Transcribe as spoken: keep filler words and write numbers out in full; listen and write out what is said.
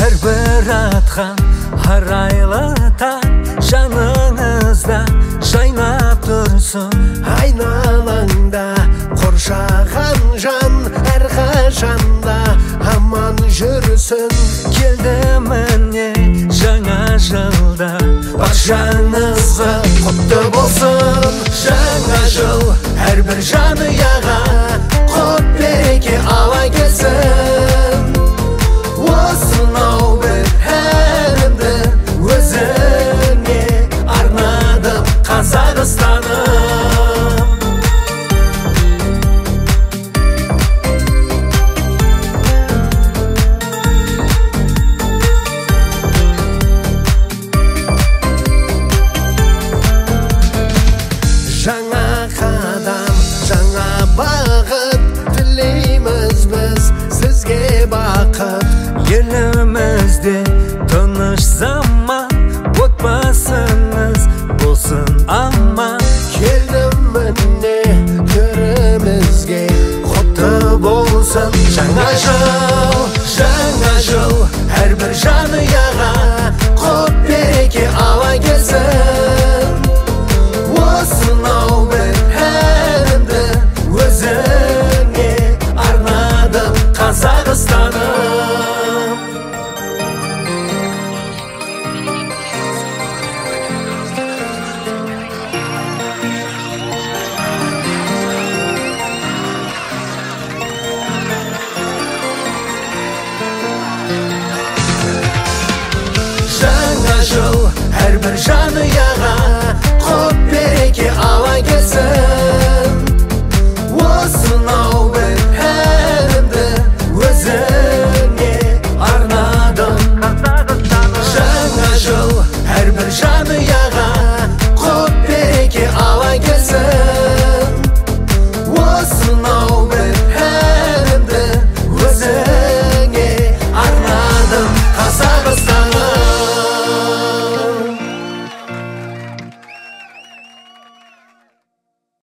әрбір атқан арайлы таң жаныңызда жайнап тұрсын. Айналаңда қоршаған жан әрқашанда аман жүрсін. Келді міне жаңа жылда баршаңызға құтты болсын. Жаңа жыл әрбір жанұяға құт береке ала келсін. Осынау бір әнімді өзіңе арнадым, Қазақстаным. Жаңа қадам, жаңа бағыт тілейміз біз сізге бақыт. Елімізде тыныш заман, отбасыңыз болсын аман. Келдім міне төрімізге құтты болсын. Жаңа жыл, жаңа жыл әрбір жанұяға құт береке ала келсін. Осынау бір әнімді өзіңе арнадым, Қазақстаным. Жаңа жыл әрбір жанұяға құт береке ала келсін.